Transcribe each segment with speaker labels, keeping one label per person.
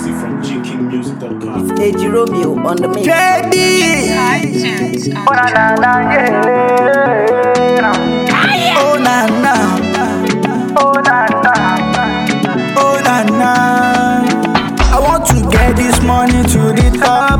Speaker 1: Exclusive from GKingmusic.com.
Speaker 2: Eji Romeo on the mix.
Speaker 3: Oh na na na yeah.
Speaker 4: Oh na na,
Speaker 3: Oh na na.
Speaker 4: oh na na. I want to get this money to the top.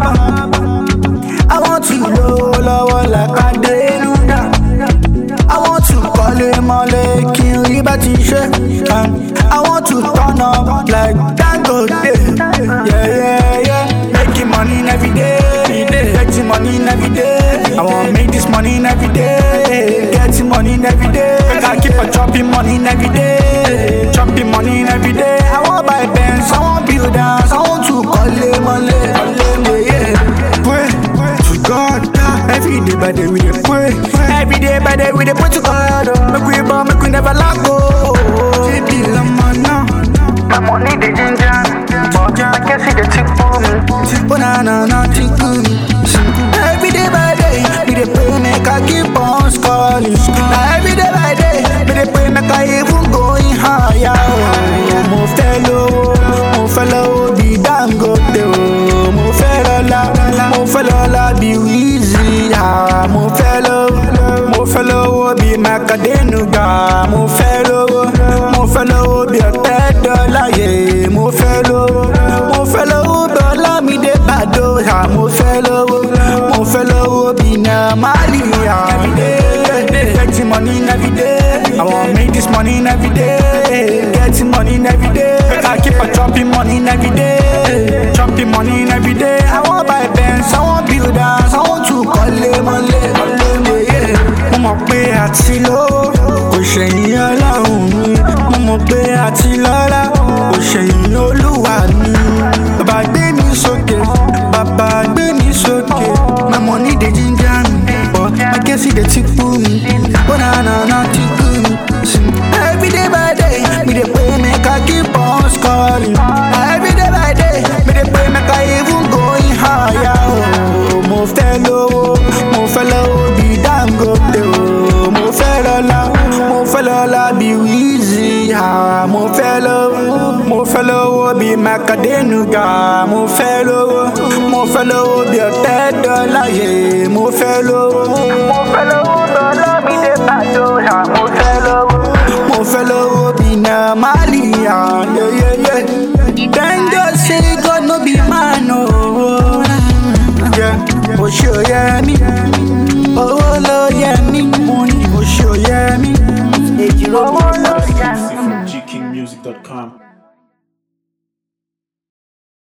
Speaker 4: I want to low like a deluda. I want to call him a king liberty share. I want to turn up like Dangote. Yeah. Making money every day. Getting money every day. I want to make this money every day. Getting money every day. I keep on chopping money every day. Chopping money every day. I want to buy Benz. I want to build house. I want to call him a yeah. Pray to God. Every day by day we dey pray. Every day by day we dey pray to God. Make we born, make we never let go. Baby, lamana.
Speaker 3: My money the ginger, but I can see the tick for me.
Speaker 4: Oh na na na, tick for me. Every day by day we dey pray, make I keep on scoring. Now every day by day we dey pray, make I even going higher. Mo fellow, be Dangote. Mo fellow, be Weezy. Mo fellow, be Macadenuga. Mo fellow, be a $10, yeah. Mo fellow, be Olamide Bado. Mo fellow, be Namali. Every day, getting money every day. I want to make this money every day. Getting money every day. I keep on chopping money every day. Chopping money every day. I want to buy Benz, I want to build house, I want to call them yeah. Mo mọ̀ pé àti lówó kò ṣẹ̀yìn Ọlọ́run mi. Mo mọ̀ pé àti lọ́lá kò ṣẹ̀yìn Olúwa mi. Bàbá gbé mi sókè, bàbá gbé mi sókè. My money dey ginger me, but I can see the tick for me. Oh na na na, tick for me. Every day by day, me dey pray make I keep on scoring. Every day by day, me dey pray make I even going higher. Mo fellow, be Dangote. Mo fellow, be Weezy. Mo fellow, be Macadenuga. Mo fellow, be a $10, yeah. Mo fellow,
Speaker 3: Olamide Bado.
Speaker 4: Mo fellow, be Namali. Yeah. Then just say God no be man, oh. Yeah, oh sure, yeah, me. Oh, Lord, yeah, me. Money, oh sure, yeah, me.
Speaker 2: Eji Romeo.
Speaker 1: Exclusive from GKingmusic.com.